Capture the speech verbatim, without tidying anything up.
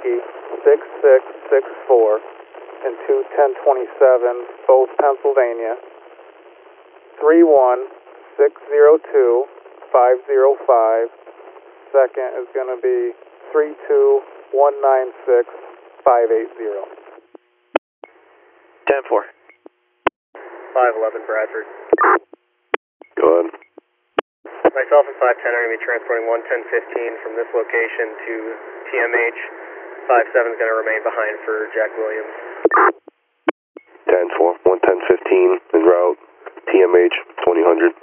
Yankee, six six six four, and two ten twenty-seven, both Pennsylvania. three one six zero two five zero five. Second is going to be three two one nine six five eight zero. ten four. five eleven Bradford. Go ahead. Myself and five ten are going to be transporting one ten fifteen from this location to T M H. five seven is going to remain behind for Jack Williams. ten four, one ten fifteen en route, T M H twenty hundred.